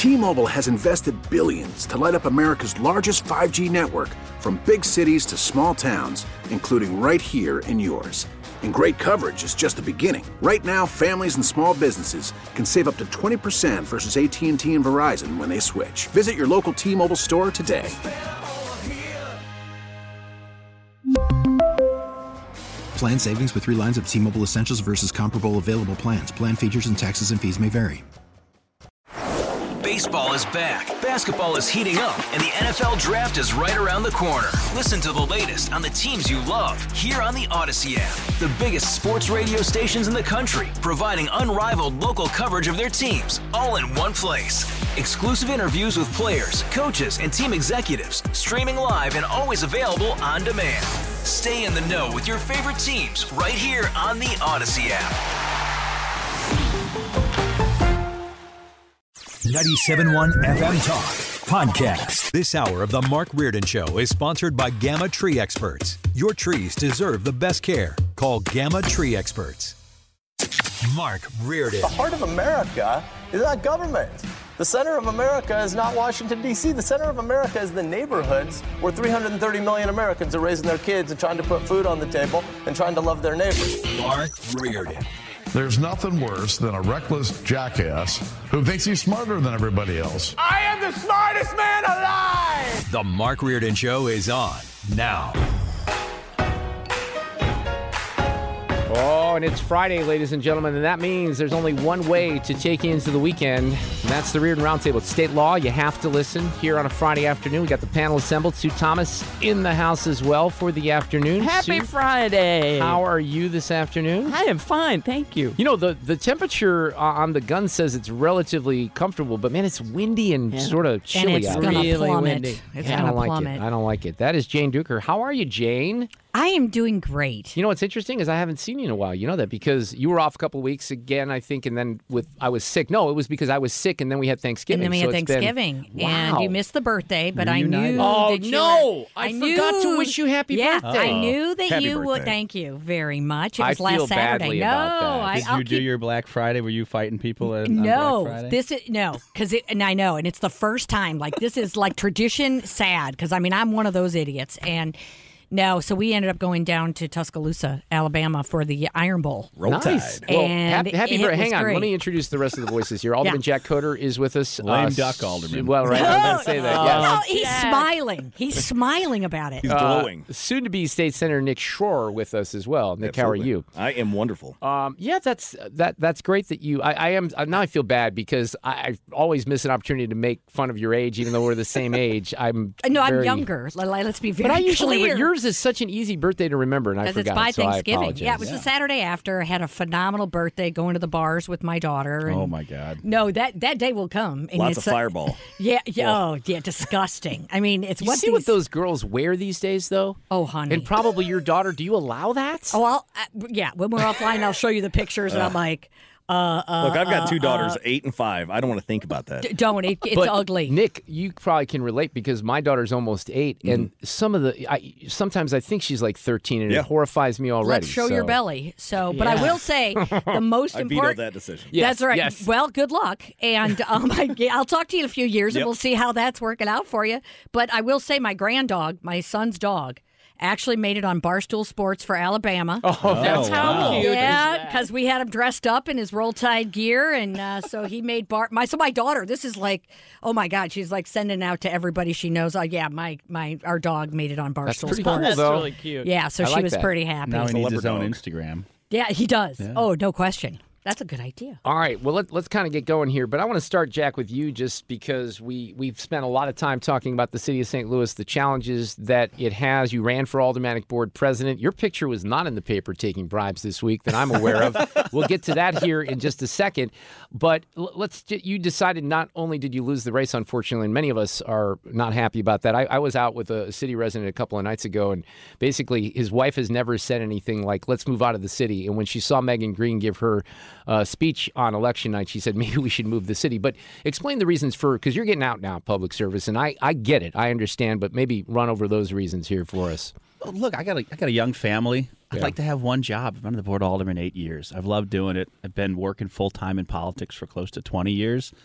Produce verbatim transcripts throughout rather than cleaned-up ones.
T-Mobile has invested billions to light up America's largest five G network, from big cities to small towns, including right here in yours. And great coverage is just the beginning. Right now, families and small businesses can save up to twenty percent versus A T and T and Verizon when they switch. Visit your local T-Mobile store today. Plan savings with three lines of T-Mobile Essentials versus comparable available plans. Plan features and taxes and fees may vary. Baseball is back, basketball is heating up, and the N F L Draft is right around the corner. Listen to the latest on the teams you love here on the Odyssey app. The biggest sports radio stations in the country, providing unrivaled local coverage of their teams, all in one place. Exclusive interviews with players, coaches, and team executives, streaming live and always available on demand. Stay in the know with your favorite teams right here on the Odyssey app. ninety-seven point one F M Talk Podcast. This hour of the Mark Reardon Show is sponsored by Gamma Tree Experts. Your trees deserve the best care. Call Gamma Tree Experts. Mark Reardon. The heart of America is not government. The center of America is not Washington, D C. The center of America is the neighborhoods where three hundred thirty million Americans are raising their kids and trying to put food on the table and trying to love their neighbors. Mark Reardon. There's nothing worse than a reckless jackass who thinks he's smarter than everybody else. I am the smartest man alive! The Mark Reardon Show is on now. Oh, and it's Friday, ladies and gentlemen, and that means there's only one way to take you into the weekend, and that's the Reardon Roundtable. It's state law. You have to listen here on a Friday afternoon. We got the panel assembled. Sue Thomas in the house as well for the afternoon. Happy Sue, Friday. how are you this afternoon? I am fine, thank you. You know, the, the temperature on the gun says it's relatively comfortable, but, man, it's windy and Yeah. sort of chilly and it's out gonna there. Really plummet. windy. It's Yeah, I gonna don't like plummet. it. I don't like it. That is Jane Duker. How are you, Jane? I am doing great. You know what's interesting is I haven't seen you in a while. You know that because you were off a couple of weeks again, I think, and then with I was sick. No, it was because I was sick, and then we had Thanksgiving. And then we so had it's been- Thanksgiving, wow. and you missed the birthday, but I Reunited. knew Oh, that you no! were- I knew, forgot to wish you happy yeah, birthday. I knew that Happy you would. birthday. Thank you very much. It I was last feel Saturday. badly no, about that. I, Did I'll you do keep- your Black Friday? Were you fighting people at, on No, Black Friday? this is no, because it, and I know, and it's the first time. Like this is like tradition sad, because I mean I'm one of those idiots, and no, so we ended up going down to Tuscaloosa, Alabama, for the Iron Bowl. Roll Nice. Tide. Well, And happy, happy it birthday. was Hang on. great. Let me introduce the rest of the voices here. Alderman Yeah. Jack Coder is with us. Lame Uh, duck alderman. Well, right. I was going to say that. Yes. Oh, he's smiling. He's smiling about it. He's Uh, glowing. soon-to-be State Senator Nick Schroer with us as well. Nick, how are Absolutely. you? I am wonderful. Um, yeah, that's that. That's great that you. I, I am uh, now. I feel bad because I, I always miss an opportunity to make fun of your age, even though we're the same age. I'm No, I'm very- younger. L- Let's be very But I usually clear. yours is such an easy birthday to remember, and I Because forgot. it's by so I Thanksgiving. apologize. Yeah, it was the Saturday after. I had a phenomenal birthday going to the bars with my daughter. And Oh, my God. No, that, that day will come. And Lots it's of a- Fireball. Yeah, yeah. Oh, yeah, disgusting. I mean, it's You what see these... what those girls wear these days, though? Oh, honey. And probably your daughter. Do you allow that? Oh, I'll, uh, yeah, when we're offline, I'll show you the pictures, and I'm like, uh, uh, Look, I've got uh, two daughters, uh, eight and five. I don't want to think about that. d- don't. It, it's But, ugly. Nick, you probably can relate because my daughter's almost eight, and some of the I, sometimes I think she's like thirteen, and Yeah. it horrifies me already. Let's show so. your belly. So, but I Yeah. will say the most I vetoed important. that decision. Yes, That's right. yes. Well, good luck, and um, I, I'll talk to you in a few years, and Yep. we'll see how that's working out for you. But I will say, my granddog, my son's dog, actually made it on Barstool Sports for Alabama. Oh, that's how wow. cute. is Yeah, that? because we had him dressed up in his Roll Tide gear, and uh, so he made Bar. My so my daughter. This is like, oh my God, she's like sending out to everybody she knows. Oh yeah, my my our dog made it on That's Barstool pretty Sports. cool, That's though. really cute. Yeah, so I she like was that. pretty happy. Now he needs his own dog. Instagram. Yeah, he does. Oh, no question. That's a good idea. All right, well, let, let's kind of get going here. But I want to start, Jack, with you just because we, we've spent a lot of time talking about the city of Saint Louis, the challenges that it has. You ran for Aldermanic Board President. Your picture was not in the paper taking bribes this week that I'm aware of. We'll get to that here in just a second. But l- let's. You decided not only did you lose the race, unfortunately, and many of us are not happy about that. I, I was out with a city resident a couple of nights ago, and basically his wife has never said anything like, let's move out of the city. And when she saw Megan Green give her uh, speech on election night, she said, maybe we should move the city. But explain the reasons for, because you're getting out now, public service, and I, I get it. I understand, but maybe run over those reasons here for us. Well, look, I got a, I got a young family. I'd Yeah. like to have one job. I've been on the board of alderman eight years. I've loved doing it. I've been working full-time in politics for close to twenty years.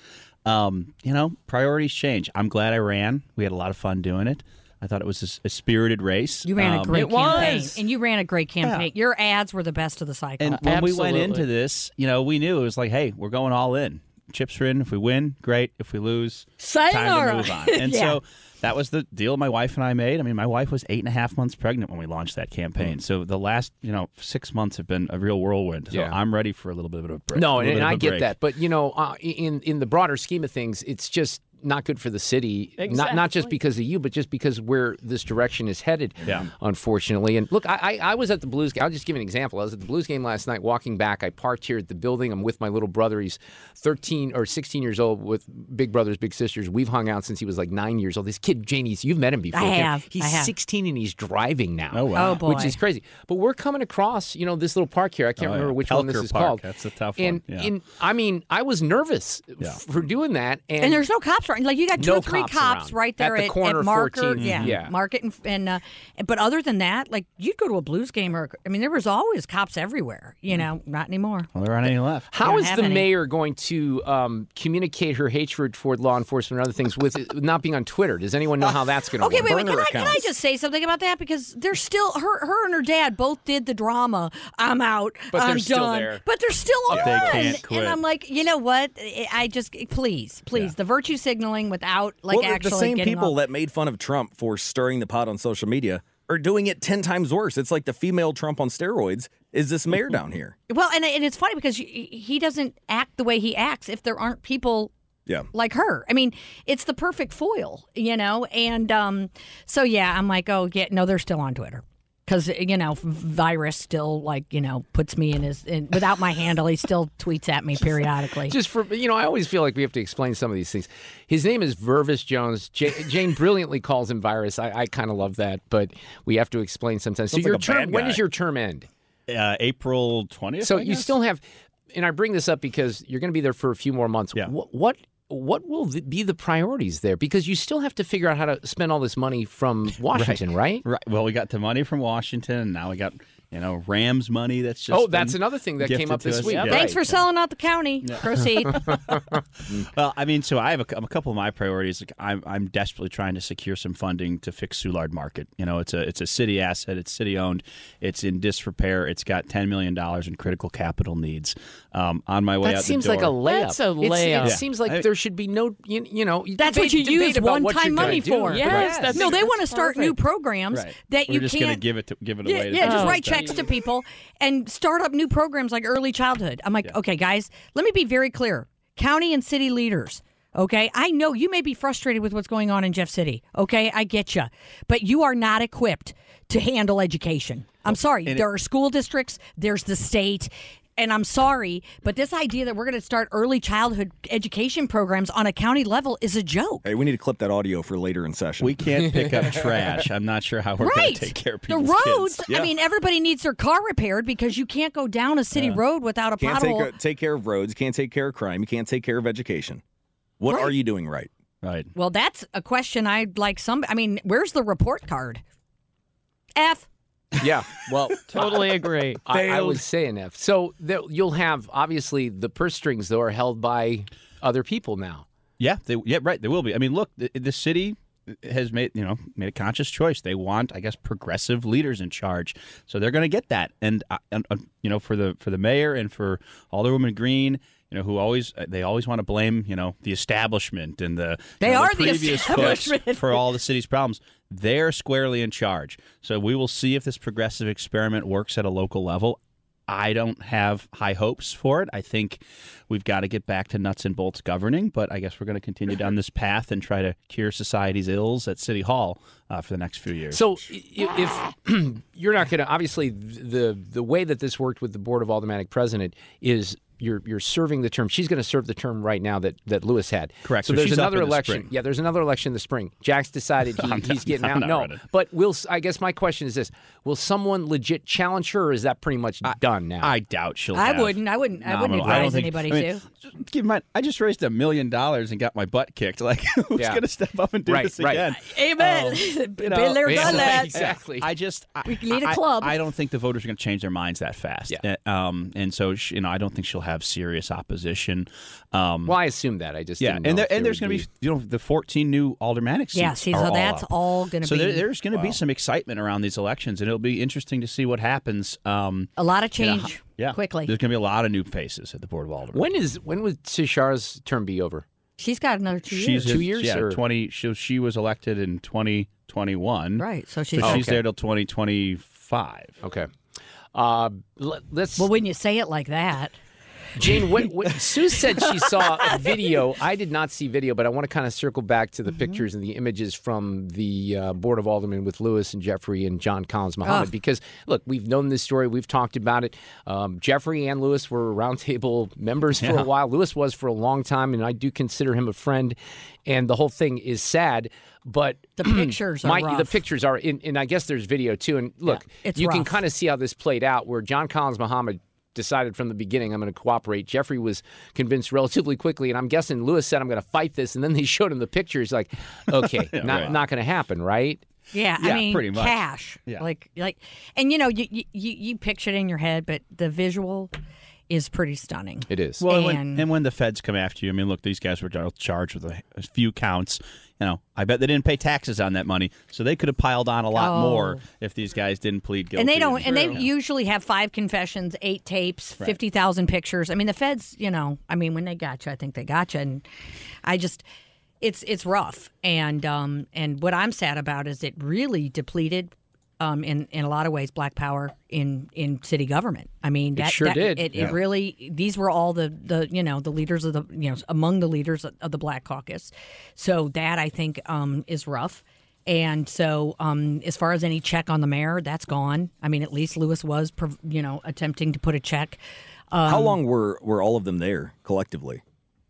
Um, you know, priorities change. I'm glad I ran. We had a lot of fun doing it. I thought it was a, a spirited race. You ran um, a great it campaign, was. and you ran a great campaign. Yeah. Your ads were the best of the cycle. And when Absolutely. we went into this, you know, we knew it was like, hey, we're going all in. Chips are in. If we win, great. If we lose, Sayonara. time to move on. And Yeah. so that was the deal my wife and I made. I mean, my wife was eight and a half months pregnant when we launched that campaign. So the last, you know, six months have been a real whirlwind. So Yeah. I'm ready for a little bit of a break. No, a and, little and bit I of a get break. that. But, you know, uh, in in the broader scheme of things, it's just not good for the city. Not not just because of you, but just because where this direction is headed, Yeah. unfortunately. And look, I, I I was at the Blues game. I'll just give you an example. I was at the Blues game last night walking back. I parked here at the building. I'm with my little brother. He's thirteen or sixteen years old with big brothers, big sisters. We've hung out since he was like nine years old. This kid, Janie's, you've met him before. I Tim. have. He's I have. sixteen and he's driving now. Oh, wow. Oh, boy. Which is crazy. But we're coming across, you know, this little park here. I can't Oh, remember yeah. which one this Pelker is Park. called. That's a tough and, one. Yeah. And I mean, I was nervous Yeah. f- for doing that. And, And there's no cops around. Like you got two No or three cops cops, around. right there At the at, corner at of Market. fourteen. Yeah, Yeah. Market and, and uh, but other than that, like you'd go to a Blues game or I mean, there was always cops everywhere. You know, not anymore. Well, there aren't any left. how don't is have the any. mayor going to um, communicate her hatred toward law enforcement and other things with it not being on Twitter? Does anyone know how that's going to Okay, work? wait, wait. Can Burner I, can I accounts. just say something about that? Because they're still her, her and her dad both did the drama. I'm out. But I'm they're still done. there. But they're still on. They can't quit. And I'm like, you know what? I I just please, please, Yeah. the virtue signaling without like well, the- actually the same getting people off. that made fun of Trump for stirring the pot on social media are doing it ten times worse. It's like the female Trump on steroids is this mayor down here. Well, and and it's funny because he he doesn't act the way he acts if there aren't people Yeah. like her. I mean, it's the perfect foil, you know? And um, so, yeah, I'm like, oh, yeah, no, they're still on Twitter. Because, you know, Virus still, like, you know, puts me in his, in, without my handle, he still tweets at me periodically. Just for, you know, I always feel like we have to explain some of these things. His name is Vervis Jones. J- Jane brilliantly calls him Virus. I, I kind of love that, but we have to explain sometimes. So Sounds your like a term, bad when guy. does your term end? Uh, April twentieth. So I you guess? still have, and I bring this up because you're going to be there for a few more months. Yeah. What, what what will th- be the priorities there? Because you still have to figure out how to spend all this money from Washington, right? Right. Well, we got the money from Washington, and now we got, you know, Rams money that's just. Oh, that's been another thing that came gifted up to this us. week. Yeah. Thanks for Right. selling out the county. Proceed. Well, I mean, so I have a, a couple of my priorities. Like, I'm, I'm desperately trying to secure some funding to fix Soulard Market. You know, it's a it's a city asset. It's city owned. It's in disrepair. It's got ten million dollars in critical capital needs. Um, on my way That out seems the door. like a layup. That's a It's- layup. It Yeah. seems like I- there should be no, you, you know. That's debate- what you debate use about what one-time you're gonna money do. for. Yes, Right. that's no, they want to start new perfect. programs Right. that We're you just can't. gonna give it to, give it Yeah, away. to yeah, the just people write that- checks to people and start up new programs like early childhood. I'm like, okay, guys, let me be very clear. County and city leaders, okay? I know you may be frustrated with what's going on in Jeff City, okay? I get you. But you are not equipped to handle education. I'm sorry. And There it- are school districts, there's the state. And I'm sorry, but this idea that we're going to start early childhood education programs on a county level is a joke. Hey, we need to clip that audio for later in session. We can't pick up trash. I'm not sure how we're going Right. to take care of The people's roads, kids. Yeah. I mean, everybody needs their car repaired because you can't go down a city road without a can't take, pothole. take care of roads, can't take care of crime, you can't take care of education. What Right. are you doing right? Right. Well, that's a question I'd like some. I mean, where's the report card? F. Yeah, well, Totally agree. I, I would say an F. So there, you'll have, obviously, the purse strings, though, are held by other people now. Yeah, they, yeah, right. They will be. I mean, look, the, the city has made you know made a conscious choice. They want, I guess, progressive leaders in charge, so they're going to get that. And, uh, and uh, you know, for the for the mayor and for Alderwoman Green, you know, who always they always want to blame you know the establishment and the They you know, are the previous folks establishment. for all the city's problems. They're squarely in charge. So we will see if this progressive experiment works at a local level. I don't have high hopes for it. I think we've got to get back to nuts and bolts governing, but I guess we're going to continue down this path and try to cure society's ills at City Hall uh, for the next few years. So i- if you're not going to, obviously, the the way that this worked with the Board of Aldermanic President is you're you're serving the term. She's going to serve the term right now that, that Lewis had. Correct. So, So there's she's up another in the election. spring. Yeah, there's another election in the spring. Jack's decided he, I'm he's not- getting I'm out. not No, running. but will I guess my question is this: will someone legit challenge her, or is that pretty much done now? I doubt she'll. I have wouldn't. I wouldn't. I wouldn't nominal- don't advise think- anybody I mean, to. just keep in mind, I just raised a million dollars and got my butt kicked. Like, who's Yeah. going to step up and do Right, this right. again? Amen. Um, Been know, there, yeah, done that. exactly. I just I, We need a I- club. I, don't think the voters are going to change their minds that fast. Yeah. Uh, Um, and so she, you know, I don't think she'll have serious opposition. Um, well, I assume that. I just yeah, didn't know and there, if there and there's would going to be you know the fourteen new aldermanic seats. Yeah, see, are so all that's up. all going to so be. So there, there's going to wow. be some excitement around these elections, and it'll be interesting to see what happens. Um, a lot of you change. know, yeah, quickly. There's going to be a lot of new faces at the Board of Aldermen. When is when would Tishar's term be over? She's got another two she's years. Two years, Yeah, or? twenty. She, she was elected in twenty twenty-one. Right. So she's, so oh, she's okay. there till twenty twenty-five. Okay. Uh, let's. Well, when you say it like that. Jane, what, what, Sue said she saw a video. I did not see video, but I want to kind of circle back to the mm-hmm. pictures and the images from the uh, Board of Aldermen with Lewis and Jeffrey and John Collins Muhammad. Oh. Because, look, we've known this story. We've talked about it. Um, Jeffrey and Lewis were roundtable members for yeah. a while. Lewis was for a long time, and I do consider him a friend. And the whole thing is sad. But the pictures are my, rough. The pictures are, in, and I guess there's video, too. And, look, yeah, you rough. can kind of see how this played out, where John Collins Muhammad decided from the beginning, I'm going to cooperate. Jeffrey was convinced relatively quickly, and I'm guessing Lewis said, I'm going to fight this, and then they showed him the pictures, like, okay, yeah, not right. not going to happen, right? Yeah, yeah, I mean, pretty much. cash. Yeah. Like, like, and you know, you, you you picture it in your head, but the visual is pretty stunning. It is. Well, and, and, when, and when the feds come after you, I mean, look, these guys were charged with a, a few counts. You know, I bet they didn't pay taxes on that money, so they could have piled on a lot oh. more if these guys didn't plead guilty. And they don't. And they yeah. usually have five confessions, eight tapes, right. fifty thousand pictures. I mean, the feds. You know, I mean, when they got you, I think they got you, and I just, it's it's rough. And um and what I'm sad about is it really depleted. Um, in, in a lot of ways, Black Power in, in city government. I mean, that it sure that, did. It, yeah. it really. These were all the, the you know the leaders of the you know among the leaders of the Black Caucus. So that I think um, is rough. And so, um, as far as any check on the mayor, that's gone. I mean, at least Lewis was you know attempting to put a check. Um, How long were were all of them there collectively?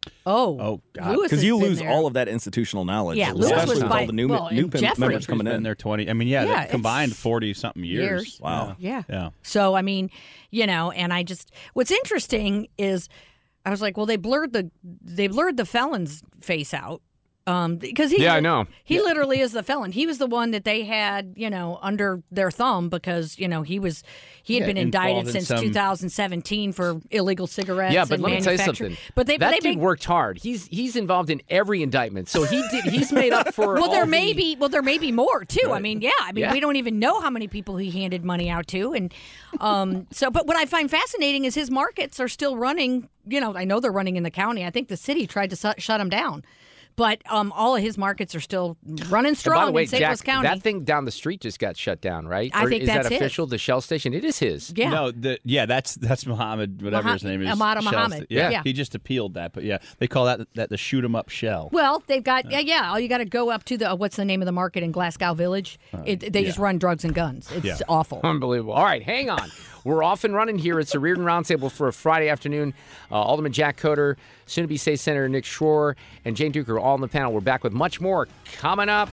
Oh, oh, God! Because you lose all of that institutional knowledge. Yeah, Lewis especially was with by, all the new, well, new Jeffrey, members coming in. There twenty. I mean, yeah, yeah they combined forty something years. years. Wow. Yeah. yeah. So I mean, you know, and I just what's interesting is I was like, well, they blurred the they blurred the felon's face out. Um, because he, yeah, I know. He yeah. literally is the felon. He was the one that they had, you know, under their thumb because, you know, he was he had yeah, been indicted since some... two thousand seventeen for illegal cigarettes. Yeah, but and let me tell you manufacture- something. But they, that but they dude make... worked hard. He's he's involved in every indictment, so he did. He's made up for. well, all there the... may be. Well, there may be more too. Right. I mean, yeah. I mean, yeah. we don't even know how many people he handed money out to, and um. so, but what I find fascinating is his markets are still running. You know, I know they're running in the county. I think the city tried to su- shut them down. But um, all of his markets are still running strong and by the way, in Saint Louis Jack, County. that thing down the street just got shut down, right? I or think is that's that his. official? The Shell station? It is his. Yeah. No, the, yeah, that's that's Muhammad, whatever Muha- his name is. Ahmad Shell Muhammad. sta- Yeah, Yeah. he just appealed that, but yeah, they call that that the shoot 'em up shell. Well, they've got yeah, yeah. All you got to go up to the uh, what's the name of the market in Glasgow Village? Uh, It, they yeah. just run drugs and guns. It's Yeah. awful. Unbelievable. All right, hang on. We're off and running here. It's a Reardon Roundtable for a Friday afternoon. Uh, Alderman Jack Coder, soon-to-be State Senator Nick Schroer, and Jane Duker all on the panel. We're back with much more coming up.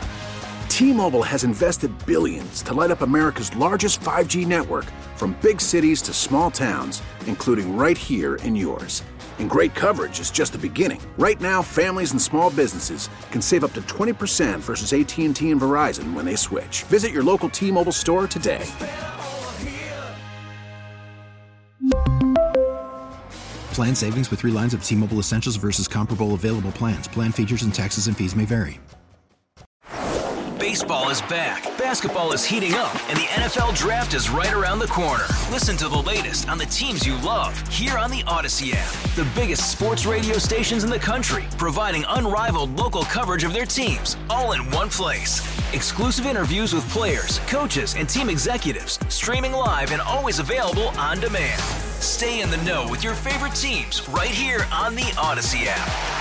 T-Mobile has invested billions to light up America's largest five G network, from big cities to small towns, including right here in yours. And great coverage is just the beginning. Right now, families and small businesses can save up to twenty percent versus A T and T and Verizon when they switch. Visit your local T-Mobile store today. Plan savings with three lines of T-Mobile Essentials versus comparable available plans. Plan features and taxes and fees may vary. Baseball is back, basketball is heating up, and the N F L Draft is right around the corner. Listen to the latest on the teams you love here on the Odyssey app. The biggest sports radio stations in the country, providing unrivaled local coverage of their teams, all in one place. Exclusive interviews with players, coaches, and team executives, streaming live and always available on demand. Stay in the know with your favorite teams right here on the Odyssey app.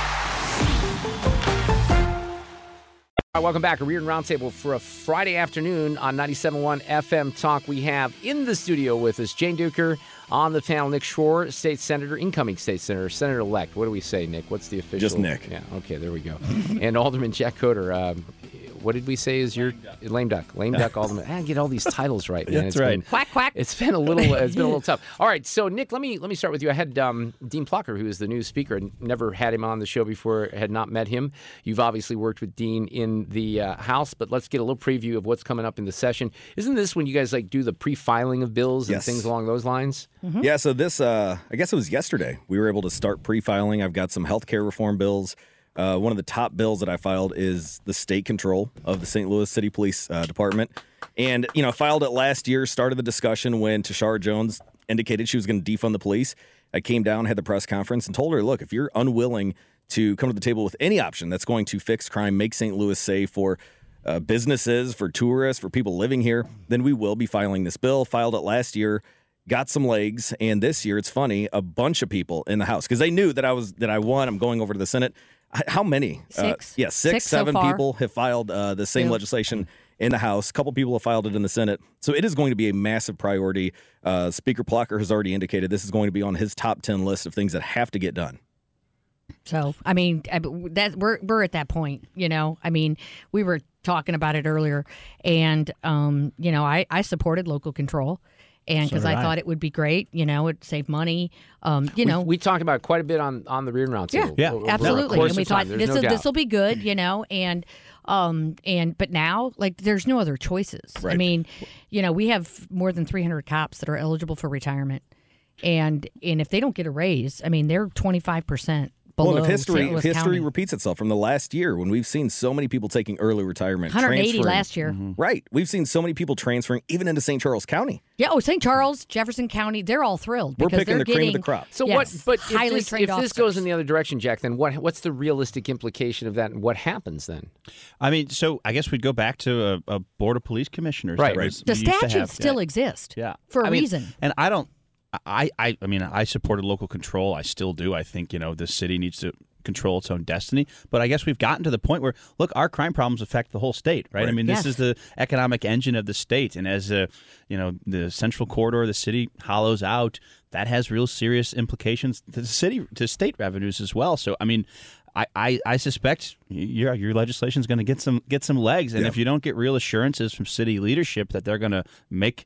All right, welcome back. A Reardon Roundtable for a Friday afternoon on ninety-seven point one F M Talk. We have in the studio with us Jane Duker, on the panel Nick Schroer, State Senator, incoming State Senator, Senator-elect. What do we say, Nick? What's the official? Just Nick. Yeah, okay, there we go. And Alderman Jack Coder. Um, what did we say is your lame duck? Lame duck. All the I get all these titles right, man. That's It's right. Been, Quack quack. It's been a little. It's been a little tough. All right, so Nick, let me let me start with you. I had um, Dean Plucker, who is the new speaker. Never had him on the show before. Had not met him. You've obviously worked with Dean in the uh, House, but let's get a little preview of what's coming up in the session. Isn't this when you guys like do the pre-filing of bills and Yes. things along those lines? Mm-hmm. Yeah, so this, uh, I guess it was yesterday, we were able to start pre-filing. I've got some healthcare reform bills. Uh, one of the top bills that I filed is the state control of the Saint Louis City Police uh, Department. And, you know, filed it last year, started the discussion when Tashara Jones indicated she was going to defund the police. I came down, had the press conference, and told her, look, if you're unwilling to come to the table with any option that's going to fix crime, make Saint Louis safe for uh, businesses, for tourists, for people living here, then we will be filing this bill. Filed it last year. Got some legs, and this year, it's funny, a bunch of people in the House, because they knew that I was that I won. I'm going over to the Senate. How many? Six. Uh, yeah, six, Six so seven far. people have filed uh, the same Two. legislation in the House. A couple people have filed it in the Senate. So it is going to be a massive priority. Uh, Speaker Plucker has already indicated this is going to be on his top ten list of things that have to get done. So, I mean, I- that we're we're at that point, you know. I mean, we were talking about it earlier, and um, you know, I, I supported local control, and So because did I, I. thought it would be great, you know, it'd save money, um, you we, know. we talked about it quite a bit on, on the Rear Roundtable. Yeah, Yeah, over- over a absolutely. course And we of time. thought There's this no will doubt. this will be good, you know, and um and but now like there's no other choices. I Right. mean, you know, we have more than three hundred cops that are eligible for retirement, and and if they don't get a raise, I mean, they're twenty-five percent. Well, Below and if history, Saint Louis if history County. repeats itself from the last year when we've seen so many people taking early retirement, one hundred eighty transferring- last year. Right. We've seen so many people transferring even into Saint Charles County. Yeah, oh, Saint Charles, Jefferson County, they're all thrilled. We're because picking they're the cream of the getting- crop. So yes, what? But highly if this, trained if this officers. goes in the other direction, Jack, then what? What's the realistic implication of that, and what happens then? I mean, so I guess we'd go back to a, a board of police commissioners. Right. that Right. was- The we used to statutes have. still Yeah. exist. Yeah, for a I mean, reason. And I don't. I, I. I mean, I supported local control. I still do. I think you know the city needs to control its own destiny. But I guess we've gotten to the point where look, our crime problems affect the whole state, right? Right. I mean, Yes. this is the economic engine of the state, and as a, you know, the central corridor of the city hollows out, that has real serious implications to the city, to state revenues as well. So, I mean. I, I, I suspect your your legislation is going to get some get some legs, and Yeah. if you don't get real assurances from city leadership that they're going to make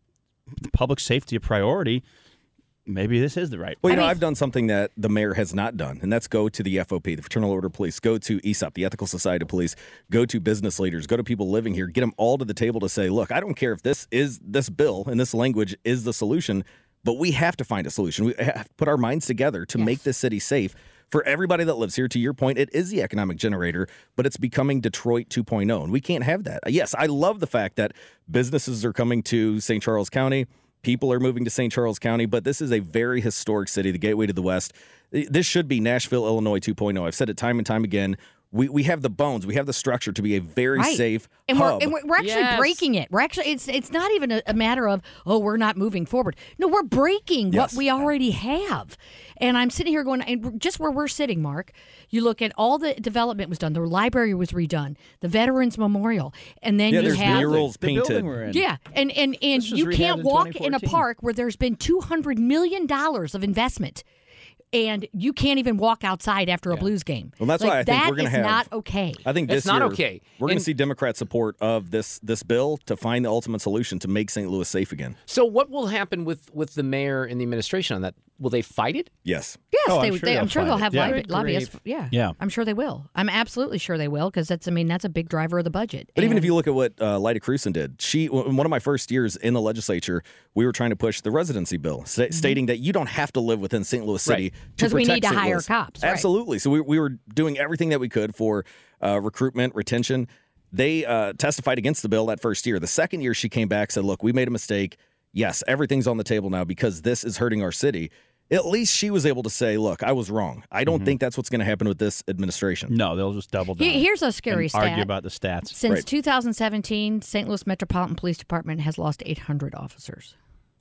public safety a priority, maybe this is the right. Well, you I know, mean- I've done something that the mayor has not done, and that's go to the F O P, the Fraternal Order of Police, go to E S O P, the Ethical Society of Police, go to business leaders, go to people living here, get them all to the table to say, look, I don't care if this is this bill and this language is the solution, but we have to find a solution. We have to put our minds together to Yes. make this city safe. For everybody that lives here, to your point, it is the economic generator, but it's becoming Detroit two point oh, and we can't have that. Yes, I love the fact that businesses are coming to Saint Charles County. People are moving to Saint Charles County, but this is a very historic city, the gateway to the West. This should be Nashville, Illinois two point oh. I've said it time and time again. We we have the bones, we have the structure to be a very Right. safe and hub. we're, and we're, we're actually Yes. breaking it. We're actually it's it's not even a, a matter of oh we're not moving forward. No, we're breaking Yes. what we already have. And I'm sitting here going, and just where we're sitting, Mark. You look at all the development was done. The library was redone. The Veterans Memorial, and then yeah, you there's have murals the painted. building we're in. yeah, and and and This was you rehabbed can't in walk in a twenty fourteen. park where there's been two hundred million dollars of investment. And you can't even walk outside after a Blues game. Well, that's Like, why I think that we're going to is have. not okay. I think It's this not year, okay. We're going And- to see Democrat support of this this bill to find the ultimate solution to make Saint Louis safe again. So, what will happen with with the mayor and the administration on that? Will they fight it? Yes. Yes, Oh, I'm they, sure they, I'm they'll sure find they'll it. have Yeah. lobby, Good lobbyists. grief. Yeah, Yeah. I'm sure they will. I'm absolutely sure they will because that's. I mean, that's a big driver of the budget. But even if And- you look at what uh, Lyda Crewson did, she in one of my first years in the legislature, we were trying to push the residency bill, sta- Mm-hmm. stating that you don't have to live within Saint Louis City Right. to 'Cause we protect need to Saint hire Louis. cops, right. Absolutely. So we we were doing everything that we could for uh, recruitment, retention. They uh, testified against the bill that first year. The second year, she came back, said, "Look, we made a mistake. Yes, everything's on the table now because this is hurting our city." At least she was able to say, "Look, I was wrong. I don't think that's what's going to happen with this administration." No, they'll just double down. He- here's a scary and stat. Argue about the stats. since Right. two thousand seventeen, Saint Louis Metropolitan Police Department has lost eight hundred officers.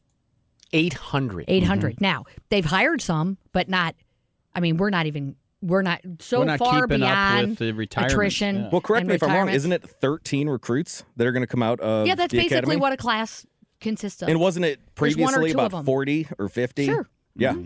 Eight hundred. eight hundred. Now they've hired some, but not. I mean, we're not even. We're not so We're not far keeping up beyond with the retirements. attrition. Yeah. Well, correct and me if I'm wrong. retirements. Isn't it thirteen recruits that are going to come out of Yeah, that's the basically academy? what a class consists of. And wasn't it There's one or previously two of about them. forty or fifty? Sure. Yeah.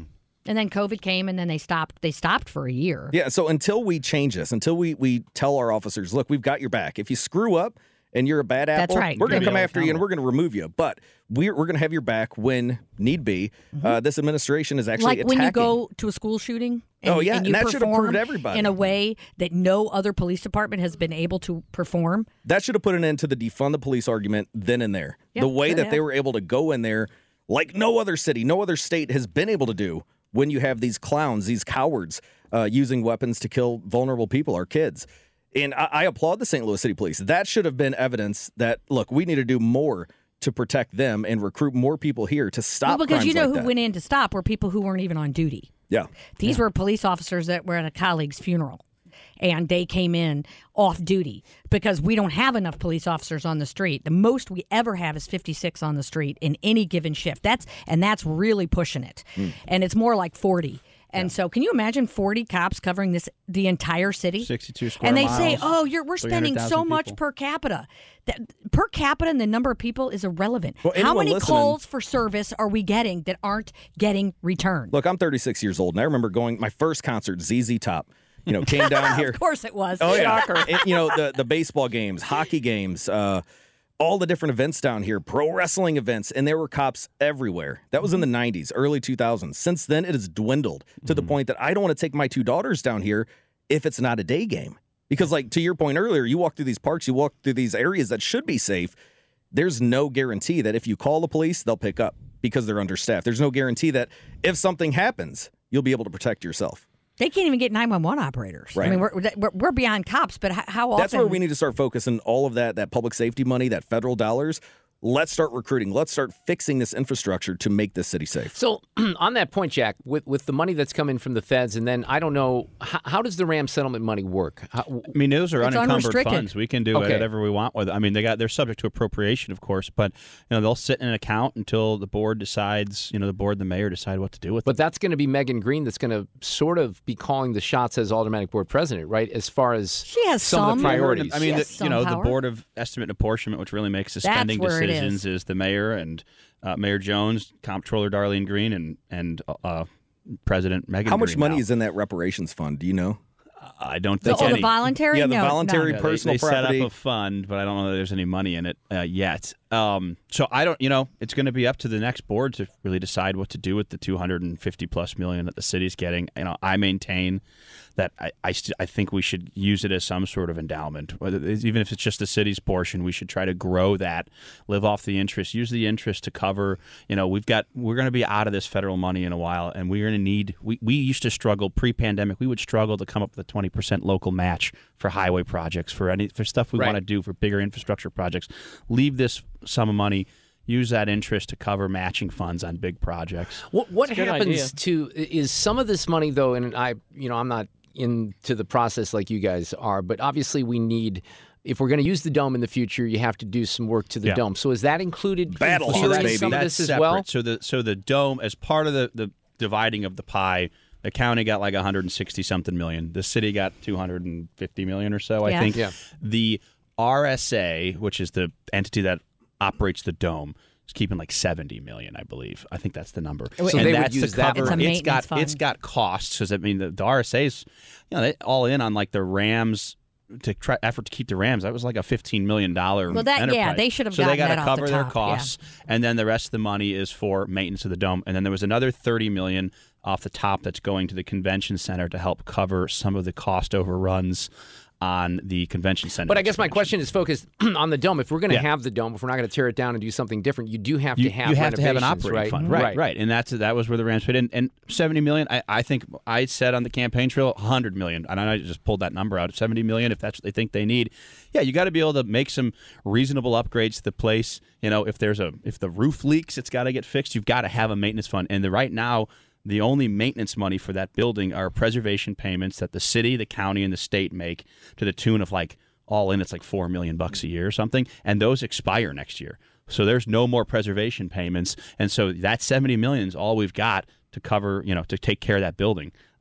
And then COVID came, and then they stopped. They stopped for a year. Yeah, so until we change this, until we, we tell our officers, look, we've got your back. If you screw up and you're a bad apple, right. we're going to You're come after you and we're going to remove you. But we're, we're going to have your back when need be. Mm-hmm. Uh, this administration is actually like attacking. when you go to a school shooting. And, oh, yeah, and you and that should have perform proved everybody. in a way that no other police department has been able to perform. That should have put an end to the defund the police argument then and there. Yep, the way sure that have. they were able to go in there like no other city, no other state has been able to do when you have these clowns, these cowards uh, using weapons to kill vulnerable people, our kids. And I, I applaud the Saint Louis City Police. That should have been evidence that, look, we need to do more to protect them and recruit more people here to stop well, because crimes you know like who that. went in to stop were people who weren't even on duty. Yeah. These yeah. were police officers that were at a colleague's funeral, and they came in off duty because we don't have enough police officers on the street. The most we ever have is fifty-six on the street in any given shift. That's and that's really pushing it. Mm. And it's more like forty. And yeah. so, can you imagine forty cops covering this the entire city? sixty-two square And they miles, say, "Oh, you're we're spending so people. much per capita." That per capita and the number of people is irrelevant. Well, How many listening, calls for service are we getting that aren't getting returned? Look, I'm thirty-six years old, and I remember going my first concert, Z Z Top. You know, came down here. Of course, it was. Oh yeah, Shocker. And, you know the the baseball games, hockey games. Uh, all the different events down here, pro wrestling events, and there were cops everywhere. That was in the nineties, early two thousands. Since then, it has dwindled to mm-hmm. the point that I don't want to take my two daughters down here if it's not a day game. Because, like, to your point earlier, you walk through these parks, you walk through these areas that should be safe. There's no guarantee that if you call the police, they'll pick up because they're understaffed. There's no guarantee that if something happens, you'll be able to protect yourself. They can't even get nine one one operators. Right. I mean, we're, we're we're beyond cops, but how often? That's where we need to start focusing all of that that public safety money, that federal dollars. Let's start recruiting. Let's start fixing this infrastructure to make this city safe. So on that point, Jack, with with the money that's coming from the feds, and then I don't know, how, how does the Ram settlement money work? How, I mean, those are it's unencumbered funds. We can do okay. whatever we want with it. I mean, they got they're subject to appropriation, of course, but you know they'll sit in an account until the board decides. You know, the board and the mayor decide what to do with it. But that's going to be Megan Green that's going to sort of be calling the shots as aldermanic board president, right? As far as she has some, some of the priorities. I mean, the, you know, power. the board of estimate and apportionment, which really makes the spending decisions, is. is the mayor. And uh, Mayor Jones, Comptroller Darlene Green, and and uh, President Megan. How much Green money now. is in that reparations fund? Do you know? Uh, I don't think oh, any. the voluntary. Yeah, the no, voluntary no. Yeah, personal they, they property. set up a fund, but I don't know that there's any money in it uh, yet. Um, so I don't. You know, it's going to be up to the next board to really decide what to do with the two hundred fifty plus million that the city's getting. You know, I maintain that I I, st- I think we should use it as some sort of endowment, whether even if it's just the city's portion. We should try to grow that, live off the interest, use the interest to cover. You know, we've got we're going to be out of this federal money in a while, and we're going to need. We we used to struggle pre-pandemic. We would struggle to come up with a twenty percent local match for highway projects, for any for stuff we right. want to do, for bigger infrastructure projects. Leave this sum of money. Use that interest to cover matching funds on big projects. What what That's a good happens idea. to is some of this money though, and I you know I'm not into the process like you guys are, but obviously we need. If we're going to use the dome in the future, you have to do some work to the Yeah. dome. So is that included? Battle in hards, theory, baby. some of That's this as separate. well. So the so the dome, as part of the, the dividing of the pie, the county got like one hundred sixty something million. The city got two hundred fifty million or so. Yeah. I think. Yeah. The R S A, which is the entity that operates the dome, is keeping like seventy million, I believe. I think that's the number. So and they would that's use to that cover. for- It's a it's got maintenance it's fund. got costs. Because I mean, the, the R S A's, you know, they all in on like the Rams. To try effort to keep the Rams, that was like a fifteen million dollar. Well, that- yeah, enterprise. they should have So they gotten got that to off the cover their top, costs, and then the rest of the money is for maintenance of the dome. And then there was another thirty million off the top that's going to the convention center to help cover some of the cost overruns on the convention center. But I guess my expansion. question is focused on the dome. If we're going to Yeah. have the dome, if we're not going to tear it down and do something different, you do have You, to have you have to have an renovations, operating right? fund, right, right, and that's that was where the Rams fit in. And seventy million, I, I think I said on the campaign trail, one hundred million, and I just pulled that number out. Seventy million, if that's what they think they need. Yeah, you got to be able to make some reasonable upgrades to the place. You know, if there's a if the roof leaks, it's got to get fixed. You've got to have a maintenance fund, and the, right now. The only maintenance money for that building are preservation payments that the city, the county, and the state make to the tune of like all in, it's like four million bucks a year or something, and those expire next year. So there's no more preservation payments, and so that seventy million is all we've got to cover, you know, to take care of that building.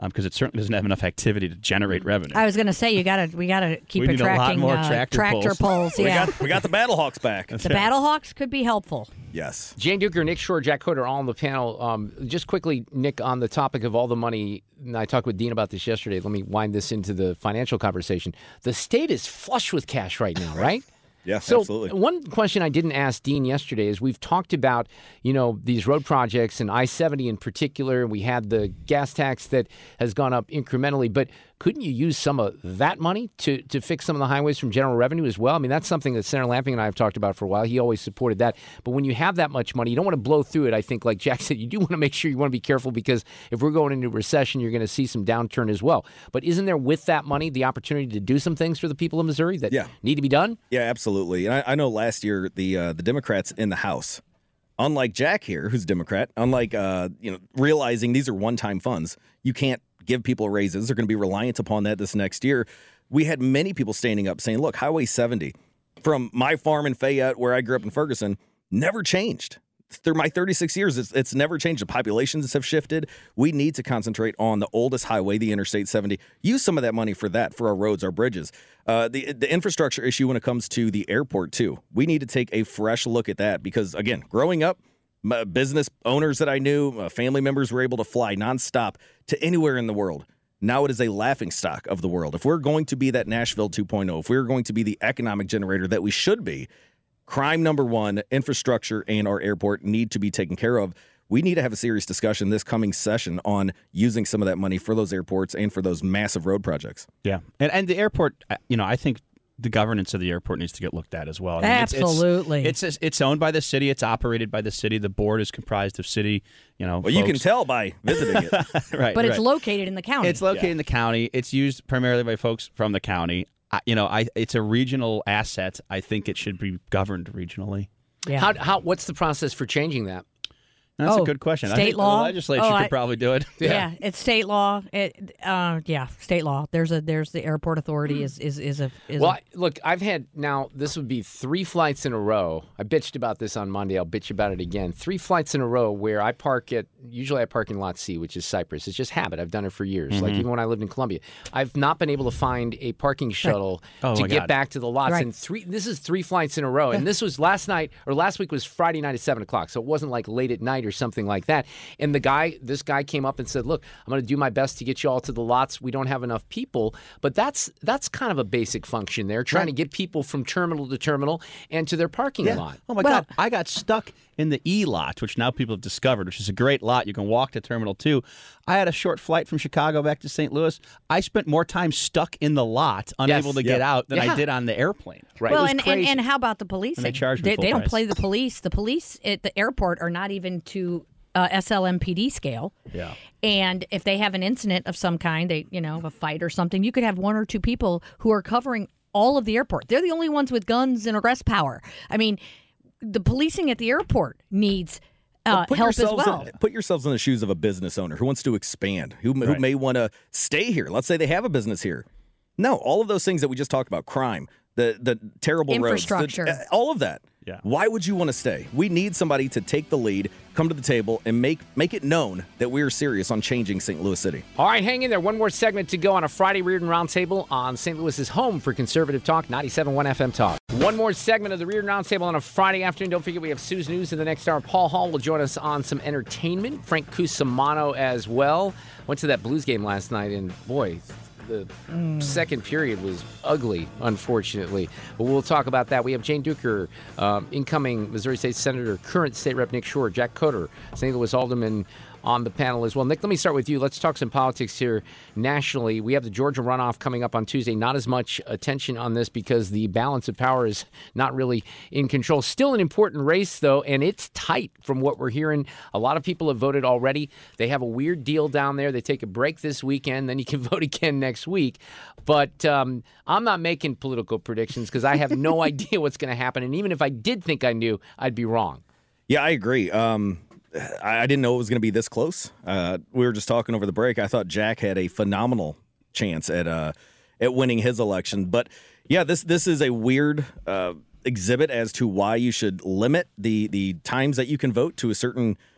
because um, it certainly doesn't have enough activity to generate revenue. I was going to say you got to we got to keep we attracting need a lot more uh, tractor, tractor pulls. pulls. Yeah, we got we got the Battlehawks back. the Battlehawks could be helpful. Yes. Jane Duker, Nick Shore, Jack Coder, all on the panel. Um, just quickly, Nick, on the topic of all the money, and I talked with Dean about this yesterday. Let me wind this into the financial conversation. The state is flush with cash right now, right? Yeah, so absolutely. One question I didn't ask Dean yesterday is we've talked about, you know, these road projects and I seventy in particular. We had the gas tax that has gone up incrementally, but couldn't you use some of that money to, to fix some of the highways from general revenue as well? I mean, that's something that Senator Lamping and I have talked about for a while. He always supported that. But when you have that much money, you don't want to blow through it. I think, like Jack said, you do want to make sure you want to be careful because if we're going into recession, you're going to see some downturn as well. But isn't there, with that money, the opportunity to do some things for the people of Missouri that yeah. need to be done? Yeah, absolutely. And I, I know last year the uh, the Democrats in the House, unlike Jack here, who's a Democrat, unlike uh, you know realizing these are one-time funds, you can't give people raises. They're going to be reliant upon that this next year. We had many people standing up saying, look, Highway seventy from my farm in Fayette, where I grew up in Ferguson, never changed. Through my thirty-six years, it's, it's never changed. The populations have shifted. We need to concentrate on the oldest highway, the Interstate seventy. Use some of that money for that, for our roads, our bridges. Uh, the, the infrastructure issue when it comes to the airport, too. We need to take a fresh look at that because, again, growing up, my business owners that I knew, uh, family members were able to fly nonstop to anywhere in the world. Now it is a laughingstock of the world. If we're going to be that Nashville two point oh, if we're going to be the economic generator that we should be, crime number one, infrastructure and our airport need to be taken care of. We need to have a serious discussion this coming session on using some of that money for those airports and for those massive road projects. Yeah. And, and the airport, you know, I think the governance of the airport needs to get looked at as well. I mean, Absolutely. It's, it's, it's it's owned by the city. It's operated by the city. The board is comprised of city, you know, Well, folks. you can tell by visiting it. right. But it's right. located in the county. It's located Yeah. in the county. It's used primarily by folks from the county. I, you know, I it's a regional asset. I think it should be governed regionally. Yeah. How, how, what's the process for changing that? That's Oh, a good question. I state think law? the legislature Oh, could I- probably do it. Yeah. yeah, it's state law. It, uh, yeah, state law. There's a there's the airport authority is is is a is Well, a, I- look, I've had now, this would be three flights in a row. I bitched about this on Monday. I'll bitch about it again. Three flights in a row where I park at, usually I park in Lot C, which is Cypress. It's just habit. I've done it for years. Like even when I lived in Columbia. I've not been able to find a parking shuttle Oh, to my get God. back to the lots. Right. And three, this is three flights in a row. And this was last night, or last week was Friday night at seven o'clock. So it wasn't like late at night or something like that. And the guy, this guy came up and said, look, I'm going to do my best to get you all to the lots. We don't have enough people. But that's that's kind of a basic function there, trying to get people from terminal to terminal and to their parking lot. Oh, my Well- God. I got stuck in the E lot, which now people have discovered, which is a great lot. You can walk to Terminal two. I had a short flight from Chicago back to Saint Louis. I spent more time stuck in the lot, unable to get Yeah. out, than Yeah. I did on the airplane. Right. It well, was and, and crazy. and how about the police? And they charge me They, full they don't price. play the police. The police at the airport are not even to uh, S L M P D scale. Yeah. And if they have an incident of some kind, they you know a fight or something, you could have one or two people who are covering all of the airport. They're the only ones with guns and arrest power. I mean, the policing at the airport needs uh, put help as yourselves well. In, put yourselves in the shoes of a business owner who wants to expand, who, who may want to stay here. Let's say they have a business here. No, all of those things that we just talked about, crime, the the terrible Infrastructure. roads, the, uh, all of that. Yeah. Why would you want to stay? We need somebody to take the lead, come to the table, and make make it known that we are serious on changing Saint Louis City. All right, hang in there. One more segment to go on a Friday Reardon Roundtable on Saint Louis's home for conservative talk, ninety-seven point one F M Talk. One more segment of the Reardon Roundtable on a Friday afternoon. Don't forget we have Sue's News in the next hour. Paul Hall will join us on some entertainment. Frank Cusimano as well. Went to that Blues game last night, and boy, the second period was ugly, unfortunately. But we'll talk about that. We have Jane Duker, um, incoming Missouri State Senator, current State Rep Nick Shore, Jack Coder, Saint Louis Alderman on the panel as well. Nick, let me start with you. Let's talk some politics here nationally. We have the Georgia runoff coming up on Tuesday. Not as much attention on this because the balance of power is not really in control. Still an important race, though, and it's tight from what we're hearing. A lot of people have voted already. They have a weird deal down there. They take a break this weekend, then you can vote again next week. But um, I'm not making political predictions because I have no idea what's going to happen. And even if I did think I knew, I'd be wrong. Yeah, I agree. Um, I, I didn't know it was going to be this close. Uh, we were just talking over the break. I thought Jack had a phenomenal chance at uh, at winning his election. But yeah, this this is a weird uh, exhibit as to why you should limit the the times that you can vote to a certain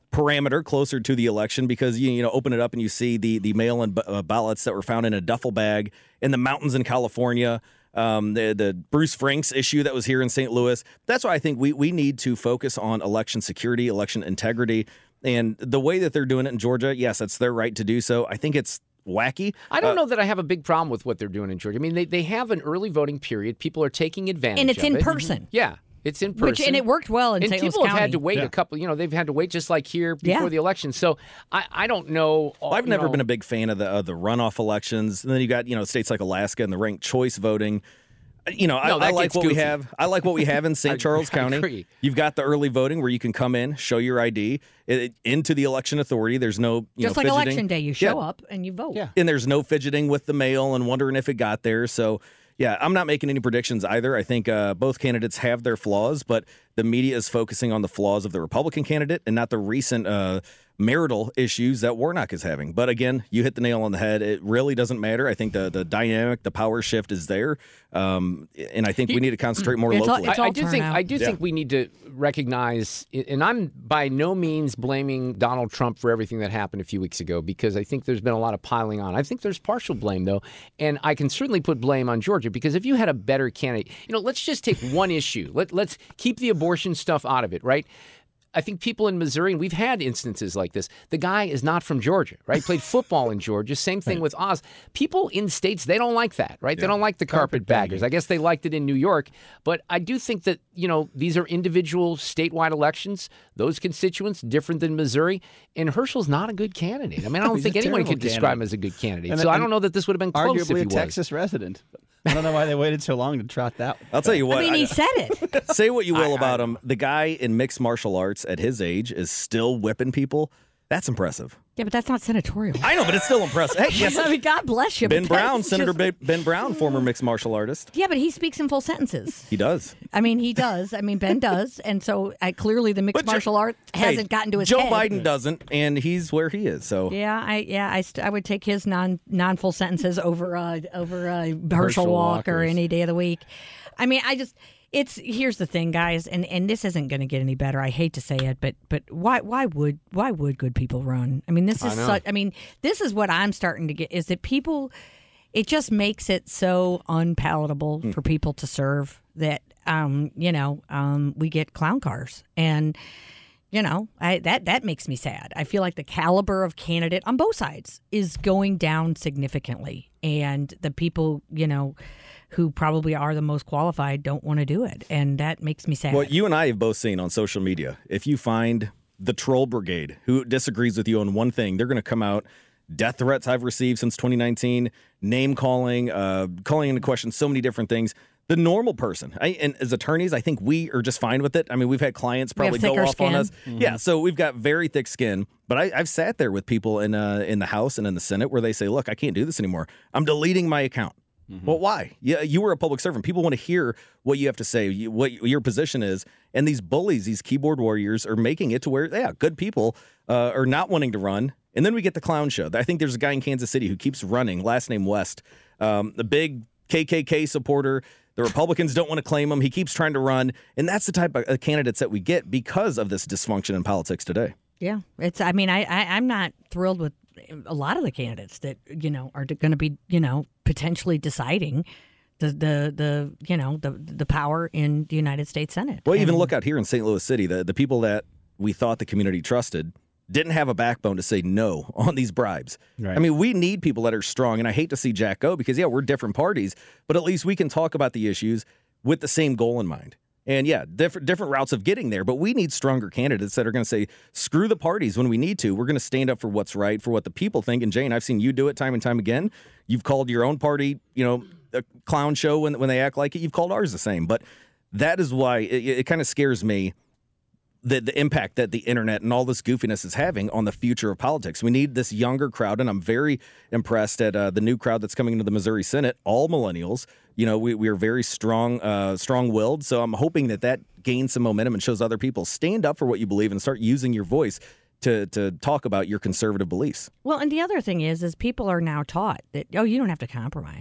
parameter closer to the election because you you know open it up and you see the the mail-in b- uh, ballots that were found in a duffel bag in the mountains in California. Um, the the Bruce Franks issue that was here in Saint Louis. That's why I think we we need to focus on election security, election integrity, and the way that they're doing it in Georgia. Yes, that's their right to do so. I think it's wacky. I don't uh, know that I have a big problem with what they're doing in Georgia. I mean, they, they have an early voting period. People are taking advantage And it's of in it. person. Yeah. It's in person. Which, and it worked well in and Saint Louis people have County. had to wait Yeah. a couple, you know, they've had to wait just like here before Yeah. the election. So I, I don't know. Well, I've you never know, been a big fan of the uh, the runoff elections. And then you got, you know, states like Alaska and the ranked choice voting. You know, No, I, that I like gets what we goofy. have. I like what we have in Saint Charles I County. agree. You've got the early voting where you can come in, show your I D it, into the election authority. There's no, you Just know, like fidgeting. election day, you show Yeah. up and you vote. Yeah. And there's no fidgeting with the mail and wondering if it got there. So, yeah, I'm not making any predictions either. I think uh, both candidates have their flaws, but the media is focusing on the flaws of the Republican candidate and not the recent uh, marital issues that Warnock is having. But again, you hit the nail on the head. It really doesn't matter. I think the the dynamic, the power shift is there, um, and I think we need to concentrate more It's all- locally. it's I, all I do think turnout. I do Yeah. think we need to recognize, and I'm by no means blaming Donald Trump for everything that happened a few weeks ago because I think there's been a lot of piling on. I think there's partial blame though, and I can certainly put blame on Georgia because if you had a better candidate, you know, let's just take one issue. Let let's keep the abortion stuff out of it, right? I think people in Missouri, and we've had instances like this, the guy is not from Georgia, right? Played football in Georgia. Same thing with Oz. People in states, they don't like that, right? They don't like the carpetbaggers. I guess they liked it in New York. But I do think that, you know, these are individual statewide elections. Those constituents, different than Missouri. And Herschel's not a good candidate. I mean, I don't He's think a anyone terrible could describe him candidate. as a good candidate. And- so I and don't know that this would have been close if Arguably he a was. Texas resident. I don't know why they waited so long to trot that. I'll tell you what. I mean, he said it. Say what you will about him. The guy in mixed martial arts at his age is still whipping people. That's impressive. Yeah, but that's not senatorial. I know, but it's still impressive. Hey, yes, I mean, God bless you. Ben but Brown, that's Senator just- Ben- Ben Brown, former mixed martial artist. Yeah, but he speaks in full sentences. He does. I mean, he does. I mean, Ben does. And so I, clearly the mixed But Jo- martial art hasn't Hey, gotten to his Joe head. Biden doesn't, and he's where he is. So Yeah, I yeah, I, st- I would take his non non full sentences over uh, over uh, Herschel, Herschel Walk or Walker's. any day of the week. I mean, I just it's here's the thing, guys, and, and this isn't going to get any better. I hate to say it, but but why why would why would good people run? I mean, this is I know. such. I mean, this is what I'm starting to get is that people. It just makes it so unpalatable Hmm. for people to serve that um, you know um, we get clown cars and. You know, I, that that makes me sad. I feel like the caliber of candidate on both sides is going down significantly, and the people, you know, who probably are the most qualified don't want to do it, and that makes me sad. Well, you and I have both seen on social media, if you find the troll brigade who disagrees with you on one thing, they're going to come out. Death threats I've received since twenty nineteen, name calling, uh, calling into question so many different things. The normal person, I, and as attorneys, I think we are just fine with it. I mean, we've had clients We have probably go thicker off on skin. us. Mm-hmm. Yeah, so we've got very thick skin. But I, I've sat there with people in uh, in the House and in the Senate where they say, "Look, I can't do this anymore. I'm deleting my account." Mm-hmm. Well, why? Yeah, you were a public servant. People want to hear what you have to say, you, what your position is. And these bullies, these keyboard warriors, are making it to where, yeah, good people uh, are not wanting to run. And then we get the clown show. I think there's a guy in Kansas City who keeps running, last name West, um, the big K K K supporter. The Republicans don't want to claim him. He keeps trying to run. And that's the type of uh, candidates that we get because of this dysfunction in politics today. Yeah, it's. I mean, I, I I'm not thrilled with a lot of the candidates that you know are going to be you know potentially deciding the the the you know the the power in the United States Senate. Well, even And- look out here in Saint Louis City, the the people that we thought the community trusted didn't have a backbone to say no on these bribes. Right. I mean, we need people that are strong, and I hate to see Jack go because, yeah, we're different parties, but at least we can talk about the issues with the same goal in mind. And, yeah, different different routes of getting there, but we need stronger candidates that are going to say, screw the parties when we need to. We're going to stand up for what's right, for what the people think. And, Jane, I've seen you do it time and time again. You've called your own party, you know, a clown show when, when they act like it. You've called ours the same. But that is why it, it kind of scares me. The, the impact that the internet and all this goofiness is having on the future of politics. We need this younger crowd, and I'm very impressed at uh, the new crowd that's coming into the Missouri Senate, all millennials. You know, we, we are very strong, uh, strong-willed, so I'm hoping that that gains some momentum and shows other people, stand up for what you believe and start using your voice to to talk about your conservative beliefs. Well, and the other thing is, is people are now taught that oh, you don't have to compromise.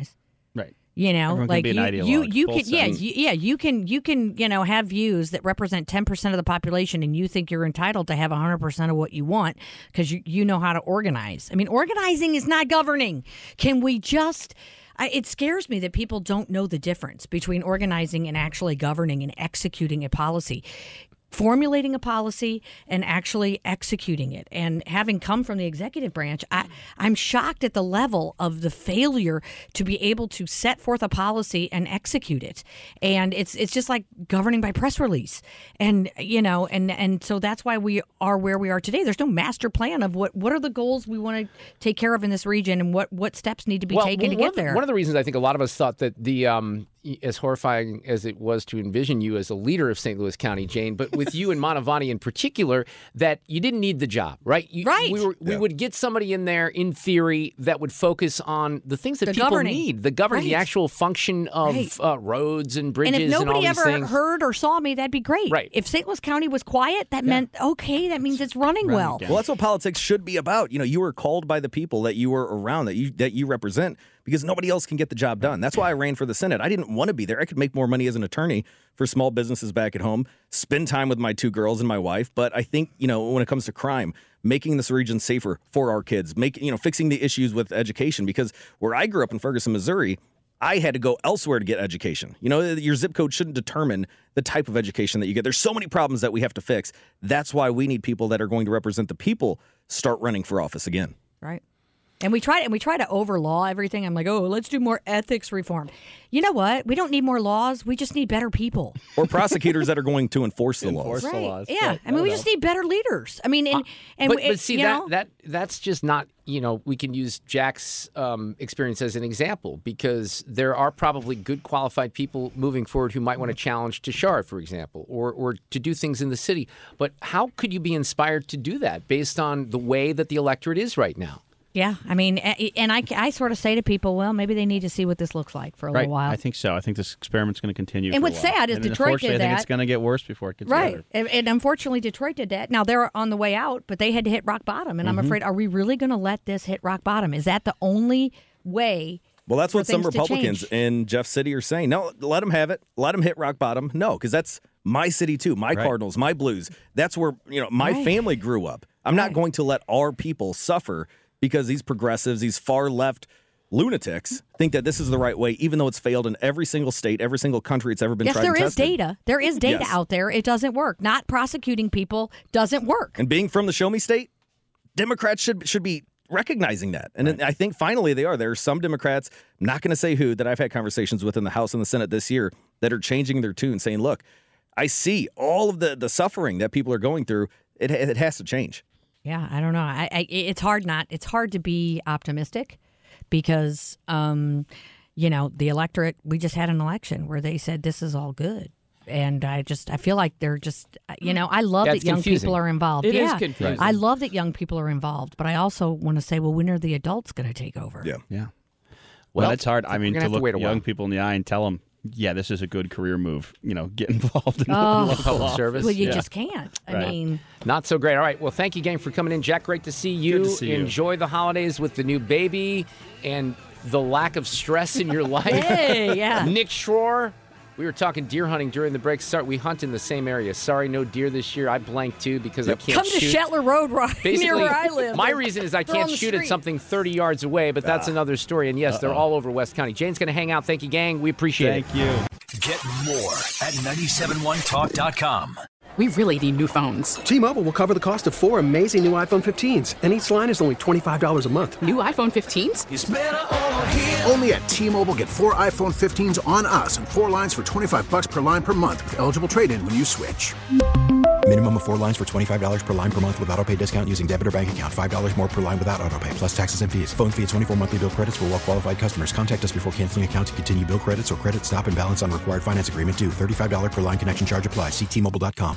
Right. You know, Everyone like can be an you, you, ideologue, you both can, yeah, sides. you, yeah, you can, you can, you know, have views that represent ten percent of the population, and you think you're entitled to have one hundred percent of what you want because you, you know how to organize. I mean, organizing is not governing. Can we just? I, it scares me that people don't know the difference between organizing and actually governing and executing a policy. Formulating a policy and actually executing it. And having come from the executive branch, I, I'm shocked at the level of the failure to be able to set forth a policy and execute it. And it's it's just like governing by press release. And, you know, and, and so that's why we are where we are today. There's no master plan of what, what are the goals we want to take care of in this region and what, what steps need to be well, taken well, to one get of the- there. One of the reasons I think a lot of us thought that the um, as horrifying as it was to envision you as a leader of Saint Louis County, Jane, but with you and Manavani in particular, that you didn't need the job, right? You, right. We, were, we Yeah. would get somebody in there, in theory, that would focus on the things that The people governing. need, the governing, the Right. actual function of Right. uh, roads and bridges and if and all nobody these ever things. heard or saw me, that'd be great. Right. If Saint Louis County was quiet, that meant, okay, that means it's running well. Well, that's what politics should be about. You know, you were called by the people that you were around, that you that you represent, because nobody else can get the job done. That's why I ran for the Senate. I didn't want to be there. I could make more money as an attorney for small businesses back at home, spend time with my two girls and my wife. But I think, you know, when it comes to crime, making this region safer for our kids, making, you know, fixing the issues with education, because where I grew up in Ferguson, Missouri, I had to go elsewhere to get education. You know, your zip code shouldn't determine the type of education that you get. There's so many problems that we have to fix. That's why we need people that are going to represent the people start running for office again. Right. And we try and we try to overlaw everything. I'm like, oh, let's do more ethics reform. You know what? We don't need more laws. We just need better people. Or prosecutors that are going to enforce the laws. Right. Yeah. I mean, we just need better leaders. I mean, and, and but, we- but see you that know, that that's just not, you know, we can use Jack's um, experience as an example, because there are probably good qualified people moving forward who might want to challenge Tashara, for example, or or to do things in the city. But how could you be inspired to do that based on the way that the electorate is right now? Yeah, I mean, a- and I, I sort of say to people, well, maybe they need to see what this looks like for a Right. little while. I think so. I think this experiment's going to continue. And for a what's while. sad is and Detroit unfortunately, did I think that. it's going to get worse before it gets Right. better. And, and unfortunately, Detroit did that. Now, they're on the way out, but they had to hit rock bottom. And I'm Mhm. afraid, are we really going to let this hit rock bottom? Is that the only way? Well, that's for what some things to Republicans change? in Jeff City are saying. No, let them have it. Let them hit rock bottom. No, because that's my city too. My Right. Cardinals, my Blues. That's where, you know, my Right. family grew up. I'm not going to let our people suffer because these progressives, these far left lunatics think that this is the right way, even though it's failed in every single state, every single country it's ever been Yes, tried there and is tested. data. There is data Yes. out there. It doesn't work. Not prosecuting people doesn't work. And being from the Show Me State, Democrats should should be recognizing that. And I think finally they are. There are some Democrats, I'm not going to say who, that I've had conversations with in the House and the Senate this year that are changing their tune, saying, look, I see all of the, the suffering that people are going through. It, it has to change. Yeah, I don't know. I, I it's hard not. It's hard to be optimistic because, um, you know, the electorate. We just had an election where they said this is all good, and I just I feel like they're just. You know, I love Yeah, that it's young confusing. people are involved. It is yeah, confusing. I love that young people are involved, but I also want to say, well, when are the adults going to take over? Yeah, yeah. Well, Well, it's hard. we're I mean, gonna to have to look wait a young while. people in the eye and tell them, yeah, this is a good career move. You know, get involved in Oh. local Public service. Well, you Yeah. just can't. I Right. mean, Not so great. All right. Well, thank you, gang, for coming in. Jack, great to see you. Good to see you. Enjoy the holidays with the new baby and the lack of stress in your life. Hey, yeah. Nick Schroer, we were talking deer hunting during the break. Sorry, we hunt in the same area. Sorry, no deer this year. I blanked too because I can't come to shoot. Shetler Road, right Basically, near where I live. my They're- reason is I they're on can't the shoot at street. something thirty yards away, but that's another story. And yes, they're all over West County. Jane's going to hang out. Thank you, gang. We appreciate Thank it. you. Get more at nine seven one talk dot com. We really need new phones. T-Mobile will cover the cost of four amazing new iPhone fifteens, and each line is only twenty-five dollars a month. New iPhone fifteens? It's better over here. Only at T-Mobile, get four iPhone fifteens on us and four lines for twenty-five bucks per line per month with eligible trade-in when you switch. Minimum of four lines for twenty-five dollars per line per month with autopay discount using debit or bank account. five dollars more per line without autopay, plus taxes and fees. Phone fee at twenty-four monthly bill credits for well-qualified customers. Contact us before canceling account to continue bill credits or credit stop and balance on required finance agreement due. thirty-five dollars per line connection charge applies. See T Mobile dot com.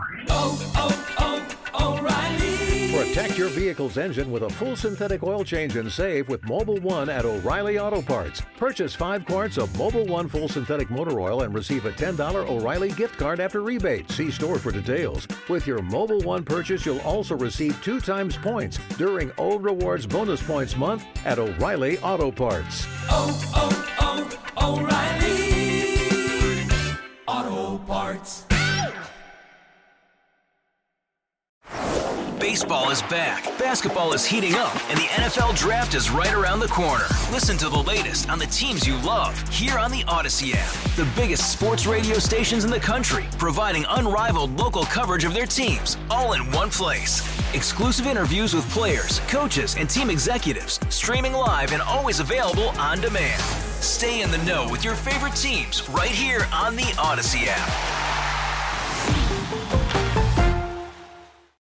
Protect your vehicle's engine with a full synthetic oil change and save with Mobile One at O'Reilly Auto Parts. Purchase five quarts of Mobile One full synthetic motor oil and receive a ten dollars O'Reilly gift card after rebate. See store for details. With your Mobile One purchase, you'll also receive two times points during O Rewards Bonus Points Month at O'Reilly Auto Parts. Oh, oh, Baseball is back, basketball is heating up, and the N F L Draft is right around the corner. Listen to the latest on the teams you love here on the Odyssey app. The biggest sports radio stations in the country, providing unrivaled local coverage of their teams, all in one place. Exclusive interviews with players, coaches, and team executives, streaming live and always available on demand. Stay in the know with your favorite teams right here on the Odyssey app.